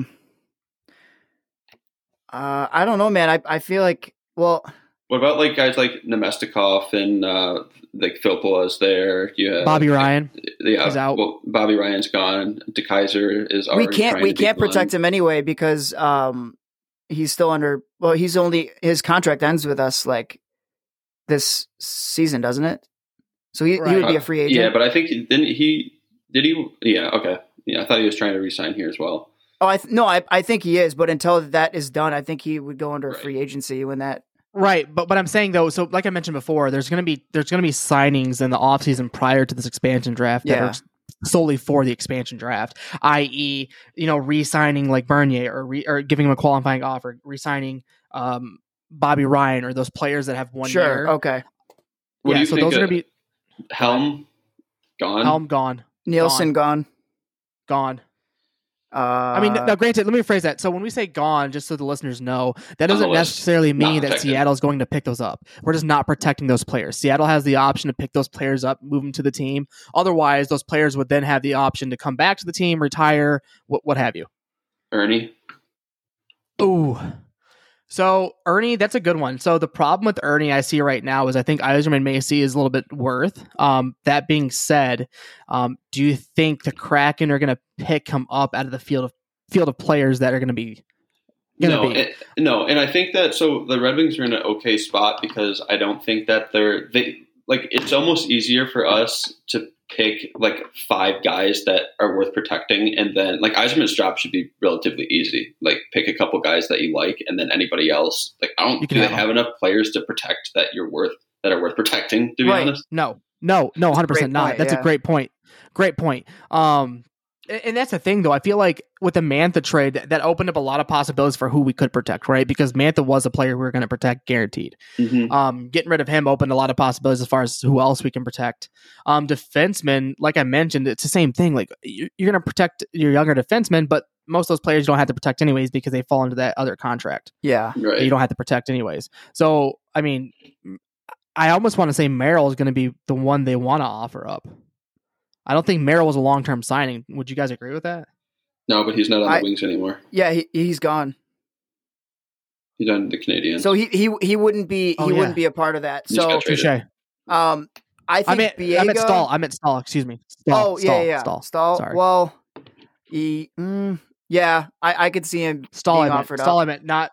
I don't know, man. I feel like, well. What about like guys like Nemestikov and like Filppula is there? You have Bobby Ryan. Yeah, he's out. Well, Bobby Ryan's gone. DeKaiser is already. We can't protect him anyway because he's still under. Well, his contract ends with us like this season, doesn't it? So he would be a free agent. Yeah, but I think did he? Yeah, okay. Yeah, I thought he was trying to re-sign here as well. Oh, I think he is, but until that is done, I think he would go under free agency when that. Right, but I'm saying though, so like I mentioned before, there's gonna be signings in the offseason prior to this expansion draft that are solely for the expansion draft, i.e., re-signing like Bernier or giving him a qualifying offer, re-signing Bobby Ryan or those players that have 1 year. Sure, okay. What do you think those are gonna be Helm gone. Nielsen gone. I mean, now granted, let me rephrase that. So when we say gone, just so the listeners know, that doesn't necessarily mean that Seattle is going to pick those up. We're just not protecting those players. Seattle has the option to pick those players up, move them to the team. Otherwise, those players would then have the option to come back to the team, retire, what have you. Ernie? Ooh. So Ernie, that's a good one. So the problem with Ernie I see right now is I think Yzerman Macy is a little bit worth. That being said, do you think the Kraken are going to pick him up out of the field of players that are going to be? No, and I think that the Red Wings are in an okay spot because I don't think that it's almost easier for us to pick like 5 guys that are worth protecting, and then like Yzerman's job should be relatively easy. Like pick a couple guys that you like, and then anybody else. Like do they have enough players to protect that are worth protecting? To be honest, no, 100% not. That's a great point. Great point. And that's the thing, though. I feel like with the Mantha trade, that opened up a lot of possibilities for who we could protect, right? Because Mantha was a player we were going to protect, guaranteed. Mm-hmm. Getting rid of him opened a lot of possibilities as far as who else we can protect. Defensemen, like I mentioned, it's the same thing. Like you're going to protect your younger defensemen, but most of those players you don't have to protect anyways because they fall into that other contract. Yeah, right. You don't have to protect anyways. So, I mean, I almost want to say Merrill is going to be the one they want to offer up. I don't think Merrill was a long-term signing. Would you guys agree with that? No, but he's not on the Wings anymore. Yeah, he's gone. He's on the Canadiens. So he wouldn't be wouldn't be a part of that. So touche. I think Biega. I meant Stahl. Excuse me. Stahl. Sorry. Well, I could see him Stahl. being offered Stahl. up. I meant not.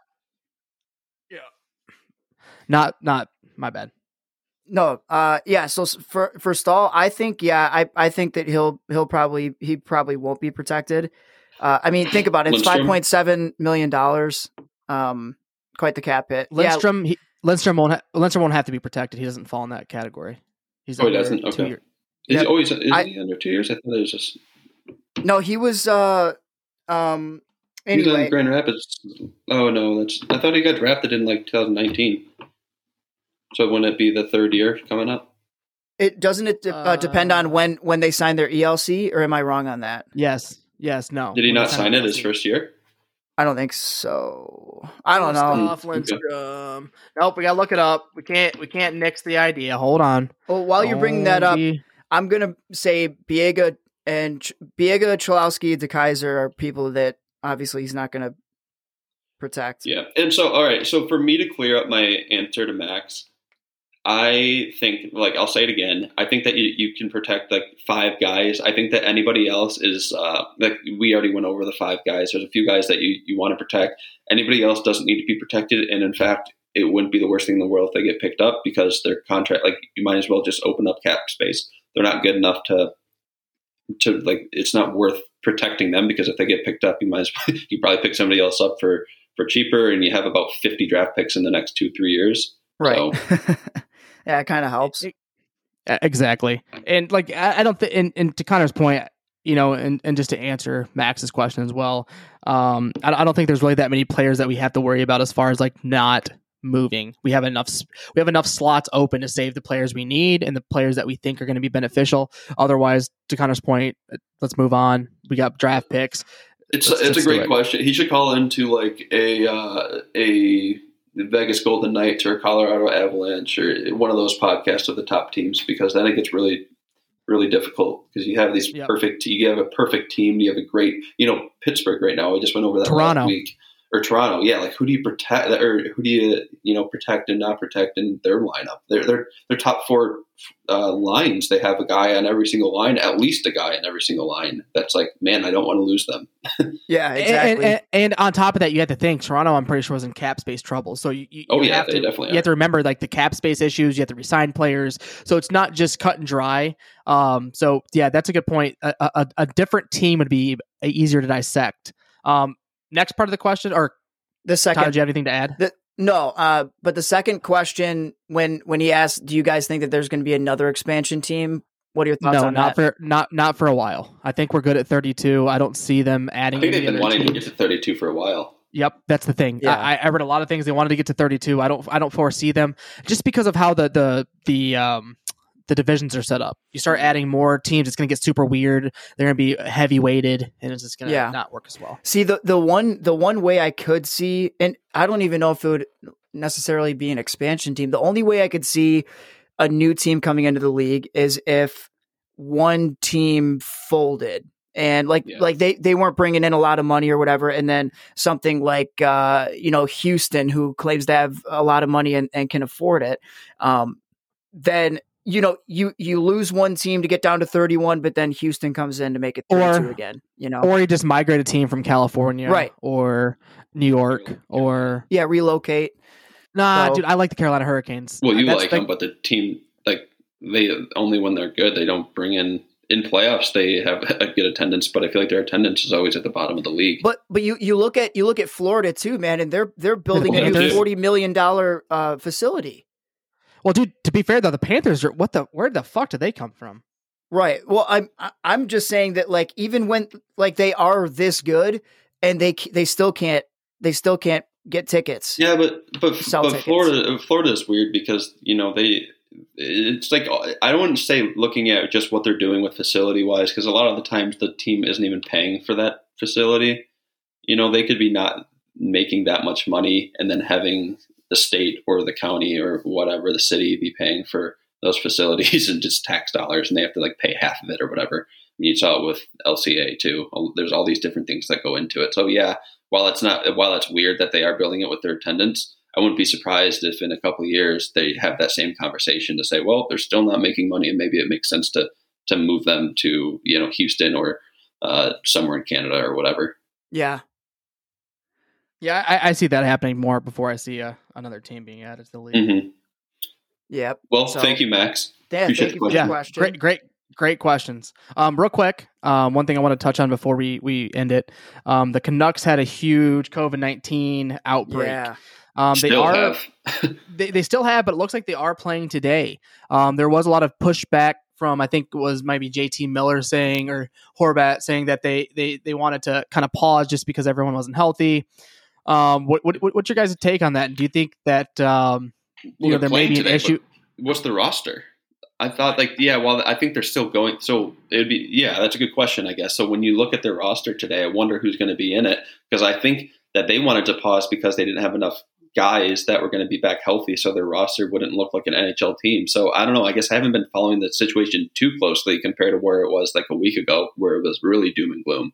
Yeah. Not. My bad. No. So for Stahl, I think I think that he probably won't be protected. I mean, think about it. It's $5.7 million. Quite the cap hit. Lindstrom. Lindstrom won't have to be protected. He doesn't fall in that category. He's he doesn't. Okay. 2 years. Is he under 2 years? I thought it was just. No, he was. Anyway, he was in Grand Rapids. Oh no, I thought he got drafted in 2019. So wouldn't it be the third year coming up? It doesn't. It depend on when they sign their ELC, or am I wrong on that? Yes. No. Did he not sign it his first year? I don't think so. I don't know. Lindstrom. Nope, we gotta look it up. We can't nix the idea. Hold on. Well, while you're bringing that up, I'm gonna say Biega, Cholowski, DeKeyser are people that obviously he's not gonna protect. Yeah, and so all right. So for me to clear up my answer to Max, I think, I'll say it again. I think that you can protect 5 guys. I think that anybody else is we already went over the 5 guys. There's a few guys that you want to protect. Anybody else doesn't need to be protected. And in fact, it wouldn't be the worst thing in the world if they get picked up, because their contract, you might as well just open up cap space. They're not good enough to it's not worth protecting them, because if they get picked up, you probably pick somebody else up for cheaper, and you have about 50 draft picks in the next 2-3 years. Right. So. Yeah, it kind of helps. Exactly. And I don't think, and to Connor's point, and just to answer Max's question as well, I don't think there's really that many players that we have to worry about as far as not moving. We have enough slots open to save the players we need and the players that we think are going to be beneficial. Otherwise, to Connor's point, let's move on. We got draft picks. It's a great question. He should call into a Vegas Golden Knights or Colorado Avalanche or one of those podcasts of the top teams, because then it gets really, really difficult, because you have these you have a perfect team. You have a great, Pittsburgh right now. I just went over that last week. Or Toronto, yeah. Who do you protect, or who do you protect and not protect in their lineup? Their top 4 lines. They have a guy on every single line, at least a guy on every single line. That's man, I don't want to lose them. Yeah, exactly. And on top of that, you have to think Toronto, I'm pretty sure, was in cap space trouble. So you have to remember the cap space issues. You have to resign players, so it's not just cut and dry. So yeah, that's a good point. A different team would be easier to dissect. Next part of the question, or the second, Tyler, do you have anything to add? No, but the second question, when he asked, do you guys think that there's going to be another expansion team? What are your thoughts on that? Not for a while. I think we're good at 32. I don't see them adding. I think they've been wanting to get to 32 for a while. Yep, that's the thing. Yeah. I read a lot of things. They wanted to get to 32. I don't foresee them, just because of how the divisions are set up. You start adding more teams, it's going to get super weird. They're going to be heavy weighted, and it's just going to not work as well. See, the one way I could see, and I don't even know if it would necessarily be an expansion team. The only way I could see a new team coming into the league is if one team folded. And they weren't bringing in a lot of money or whatever, and then something like Houston, who claims to have a lot of money and can afford it, then you lose one team to get down to 31, but then Houston comes in to make it 32 again. Or you just migrate a team from California, right, or New York, or relocate. Nah, dude, I like the Carolina Hurricanes. Well, you like them, but the team they only when they're good, they don't bring in. In playoffs, they have a good attendance, but I feel like their attendance is always at the bottom of the league. But you look at Florida too, man, and they're building a new $40 million facility. Well, dude, to be fair though, the Panthers are where the fuck did they come from? Right. Well, I'm just saying that even when they are this good, and they still can't get tickets. Yeah, but Florida is weird because it's I don't want to say looking at just what they're doing with facility wise, because a lot of the times the team isn't even paying for that facility. They could be not making that much money and then having the state or the county or whatever, the city, be paying for those facilities and just tax dollars, and they have to like pay half of it or whatever. You saw it with LCA too. There's all these different things that go into it. So yeah, while it's weird that they are building it with their attendance, I wouldn't be surprised if in a couple of years they have that same conversation to say, well, they're still not making money, and maybe it makes sense to move them to, Houston or somewhere in Canada or whatever. Yeah. Yeah, I see that happening more before I see another team being added to the league. Mm-hmm. Yep. Well, thank you, Max. Yeah, Appreciate thank you for the question. Great questions. Real quick, one thing I want to touch on before we end it. The Canucks had a huge COVID-19 outbreak. Yeah. They still have, but it looks like they are playing today. There was a lot of pushback from, I think it was maybe JT Miller saying, or Horvat saying that they wanted to kind of pause just because everyone wasn't healthy. What's your guys' take on that? And do you think that there may be an issue? What's the roster? I thought I think they're still going. So it'd be, that's a good question, I guess. So when you look at their roster today, I wonder who's going to be in it, because I think that they wanted to pause because they didn't have enough guys that were going to be back healthy, so their roster wouldn't look like an NHL team. So I don't know. I guess I haven't been following the situation too closely compared to where it was like a week ago, where it was really doom and gloom.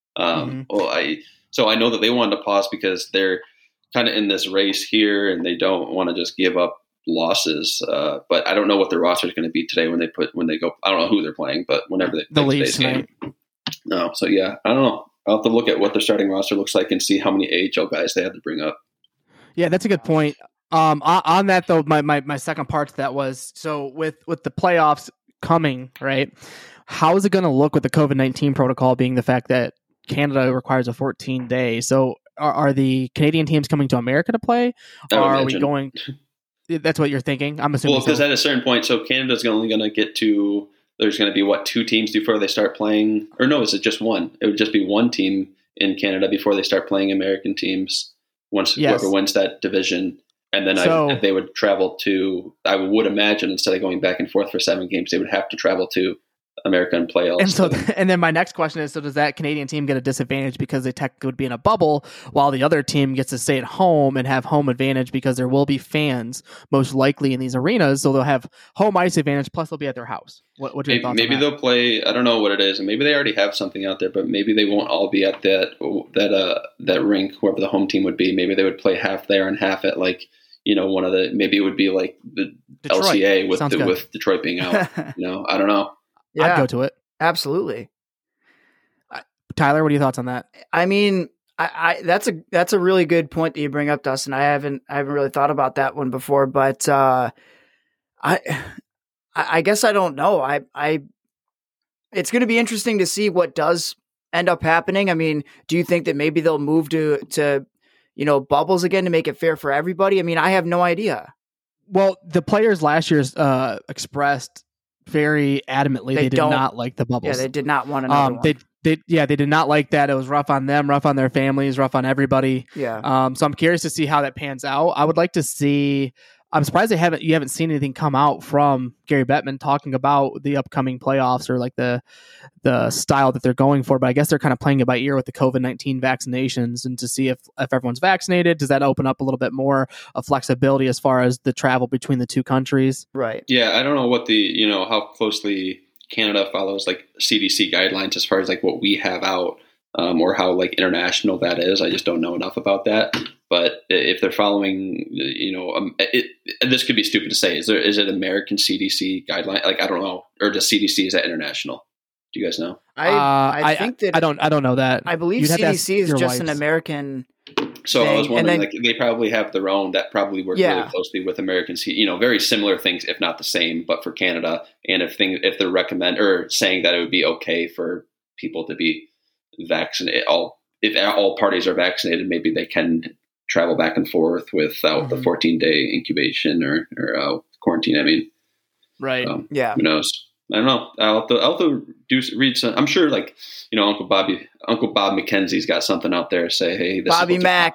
So I know that they wanted to pause because they're kind of in this race here, and they don't want to just give up losses. But I don't know what their roster is going to be today when they go. I don't know who they're playing, but whenever they play the Leafs game. No, so yeah, I don't know. I'll have to look at what their starting roster looks like and see how many AHL guys they have to bring up. Yeah, that's a good point. On that though, my second part to that was, so with the playoffs coming, right? How is it going to look with the COVID-19 protocol being the fact that Canada requires a 14-day? So are the Canadian teams coming to America to play? Or are we going? That's what you're thinking? I'm assuming. Well, because at a certain point, so Canada's only going to get to. There's going to be 2 teams before they start playing, or no? Is it just one? It would just be one team in Canada before they start playing American teams. Once whoever wins that division, and then they would travel to. I would imagine instead of going back and forth for 7 games, they would have to travel to American playoffs. And then my next question is: so does that Canadian team get a disadvantage because they technically would be in a bubble, while the other team gets to stay at home and have home advantage because there will be fans most likely in these arenas, so they'll have home ice advantage. Plus, they'll be at their house. What are your thoughts? Maybe on that? they'll play. I don't know what it is, and maybe they already have something out there, but maybe they won't all be at that rink, whoever the home team would be. Maybe they would play half there and half at one of the. Maybe it would be like the Detroit. LCA with Detroit being out. I don't know. Yeah, I'd go to it. Absolutely. Tyler, what are your thoughts on that? I mean, that's a really good point that you bring up, Dustin. I haven't really thought about that one before, but I guess I don't know. It's going to be interesting to see what does end up happening. I mean, do you think that maybe they'll move to bubbles again to make it fair for everybody? I mean, I have no idea. Well, the players last year expressed very adamantly they did not like the bubbles. Yeah, they did not want another one. They did not like that. It was rough on them, rough on their families, rough on everybody. Yeah. So I'm curious to see how that pans out. I would like to see. I'm surprised you haven't seen anything come out from Gary Bettman talking about the upcoming playoffs or like the style that they're going for. But I guess they're kind of playing it by ear with the COVID-19 vaccinations, and to see if everyone's vaccinated, does that open up a little bit more of flexibility as far as the travel between the two countries? Right. Yeah, I don't know what how closely Canada follows like CDC guidelines as far as like what we have out, or how like international that is. I just don't know enough about that. But if they're following, this could be stupid to say. Is it American CDC guideline? Like, I don't know. Or does CDC, is that international? Do you guys know? I think that I don't know that. I believe CDC is just an American. So thing. I was wondering, like, they probably have their own that probably work really closely with American, very similar things, if not the same, but for Canada. And if they're recommend or saying that it would be okay for people to be vaccinated, if all parties are vaccinated, maybe they can travel back and forth without the 14-day incubation or quarantine. I mean, right? Who knows? I don't know. I'll have to read some. I'm sure, like, Uncle Bob McKenzie's got something out there to say, hey, this Bobby is Mac.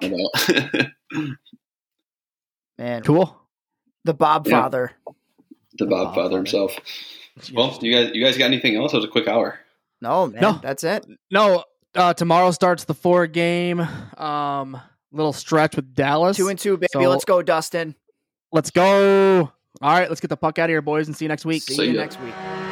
Man, cool. The Bob Father. The Bob Father himself. Well, you guys got anything else? It was a quick hour. No, man. No. That's it. No. Tomorrow starts the 4 game little stretch with Dallas. 2-2, baby. So, Let's go, Dustin. Let's go. All right, let's get the puck out of here, boys, and see you next week. See you next week.